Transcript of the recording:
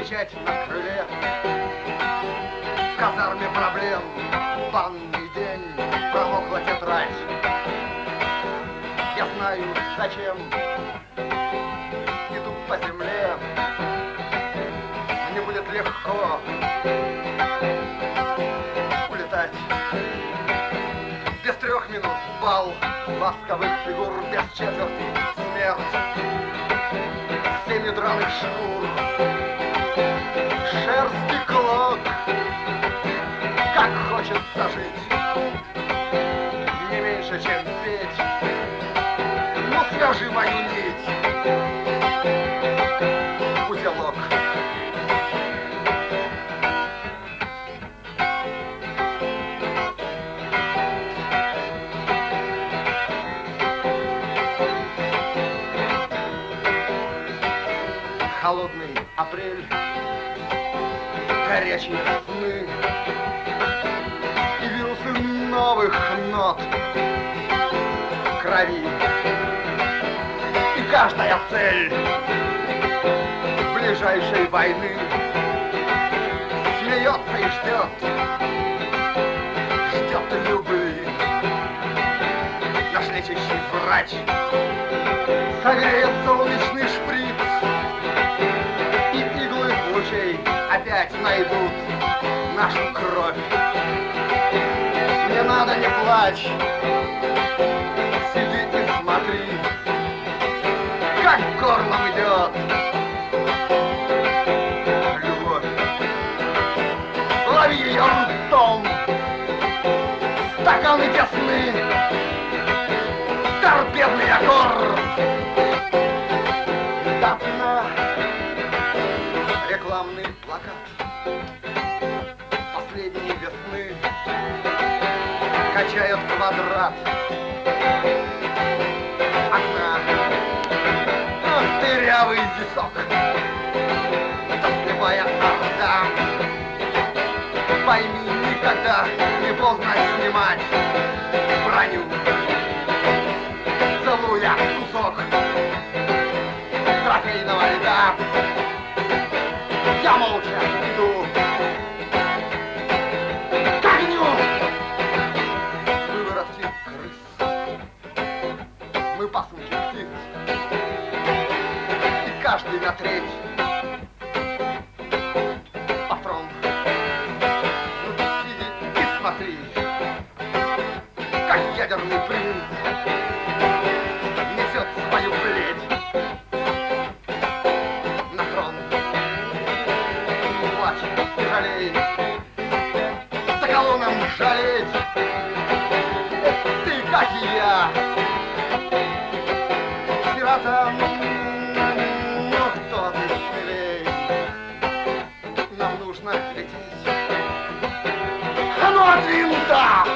кричать на крыле. В казарме проблем, банный день, промокла тетрадь. Я знаю, зачем иду по земле. Мне будет легко улетать. Без 3 минут бал ласковых фигур, без четверти смерть. 7 драных шкур, шерсть и клок. Как хочется жить, не меньше, чем петь. Ну свяжи мою нить, узелок. Холодный апрель, горячие сны и вирусы новых нот в крови. И каждая цель ближайшей войны смеется и ждет любви. Наш лечащий врач согреет солнечный шприц, лучей опять найдут нашу кровь. Мне надо, не плачь, сиди и смотри, как горлом идет любовь. Лови ее ртом, стаканы тесны, торпедный аккорд. Рекламный плакат последней весны качает квадрат окна. Дырявый висок, тоскливая орда. Пойми, никогда не поздно снимать броню. Целуя кусок трофейного льда, я молча иду к огню. Выродки крыс, мы пасынки птиц, и каждый на треть патрон. Ну сиди и смотри, как ядерный принц несет свою плеть на трон. Жалей, за колонном жалеть. Ты, как и я, сирота, ну кто ты смелей? Нам нужно лететь. А ну от винта!